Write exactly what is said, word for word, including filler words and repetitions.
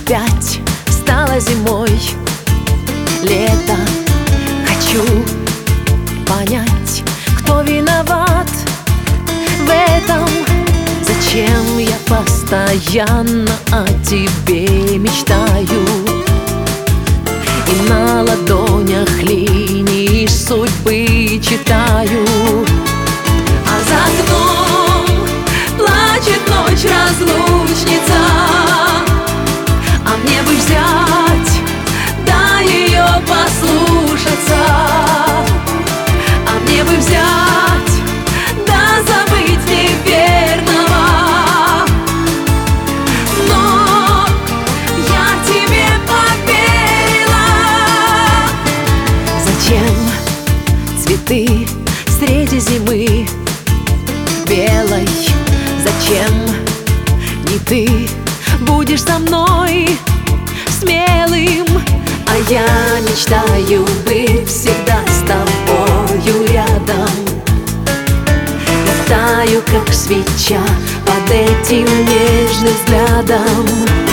Опять стало зимой, лето. Хочу понять, кто виноват в этом. Зачем я постоянно о тебе мечтаю и на ладонях линии судьбы читаю? А за окном плачет ночь разлучница, а мне бы взять, да ее послушаться, а мне бы взять, да забыть неверного. Но я тебе поверила. Зачем цветы среди зимы белой? Зачем не ты будешь со мной смелым? А я мечтаю быть всегда с тобою рядом. Я таю, как свеча под этим нежным взглядом.